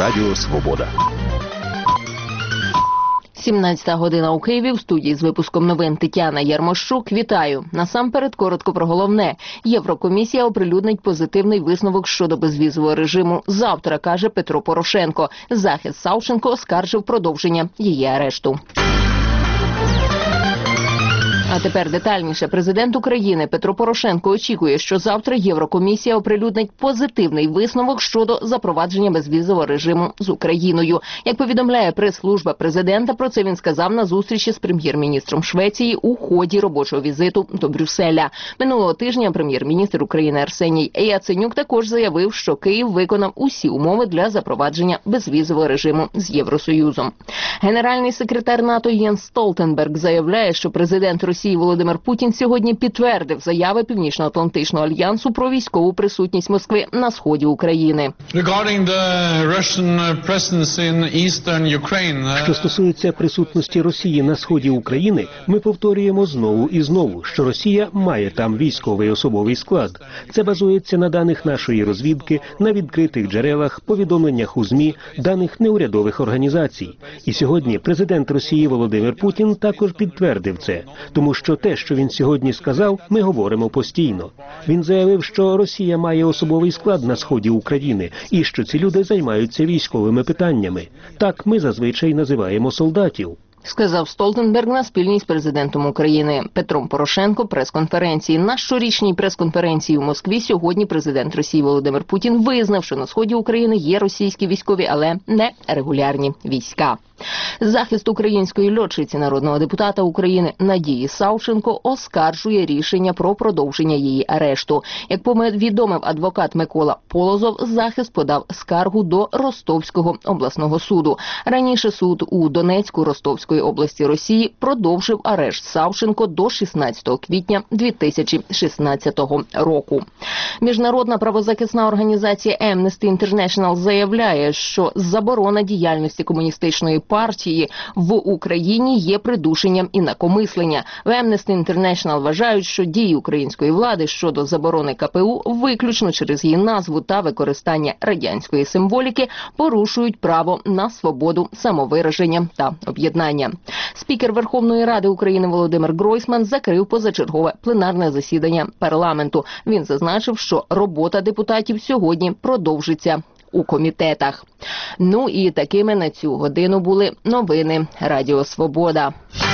Радіо Свобода. 17 година у Києві. В студії з випуском новин Тетяна Ярмощук. Вітаю. Насамперед коротко про головне. Єврокомісія оприлюднить позитивний висновок щодо безвізового режиму завтра, каже Петро Порошенко. Захист Савченко оскаржив продовження її арешту. А тепер детальніше. Президент України Петро Порошенко очікує, що завтра Єврокомісія оприлюднить позитивний висновок щодо запровадження безвізового режиму з Україною. Як повідомляє прес-служба президента, про це він сказав на зустрічі з прем'єр-міністром Швеції у ході робочого візиту до Брюсселя. Минулого тижня прем'єр-міністр України Арсеній Яценюк також заявив, що Київ виконав усі умови для запровадження безвізового режиму з Євросоюзом. Генеральний секретар НАТО Єнс Столтенберг заявляє, що президент Росії Володимир Путін сьогодні підтвердив заяви Північно-Атлантичного альянсу про військову присутність Москви на сході України. Що стосується присутності Росії на сході України, ми повторюємо знову і знову, що Росія має там військовий особовий склад. Це базується на даних нашої розвідки, на відкритих джерелах, повідомленнях у ЗМІ, даних неурядових організацій. І сьогодні президент Росії Володимир Путін також підтвердив це. Тому що те, що він сьогодні сказав, ми говоримо постійно. Він заявив, що Росія має особовий склад на сході України і що ці люди займаються військовими питаннями. Так ми зазвичай називаємо солдатів. Сказав Столтенберг на спільній з президентом України Петром Порошенко прес-конференції. На щорічній прес-конференції в Москві сьогодні президент Росії Володимир Путін визнав, що на сході України є російські військові, але не регулярні війська. Захист української льотчиці народного депутата України Надії Савченко оскаржує рішення про продовження її арешту. Як повідомив адвокат Микола Полозов, захист подав скаргу до Ростовського обласного суду. Раніше суд у Донецьку Ростовської області Росії продовжив арешт Савченко до 16 квітня 2016 року. Міжнародна правозахисна організація Amnesty International заявляє, що заборона діяльності комуністичної партії в Україні є придушенням інакомислення. В Amnesty International вважають, що дії української влади щодо заборони КПУ виключно через її назву та використання радянської символіки порушують право на свободу самовираження та об'єднання. Спікер Верховної Ради України Володимир Гройсман закрив позачергове пленарне засідання парламенту. Він зазначив, що робота депутатів сьогодні продовжиться у комітетах. Ну і такими на цю годину були новини Радіо Свобода.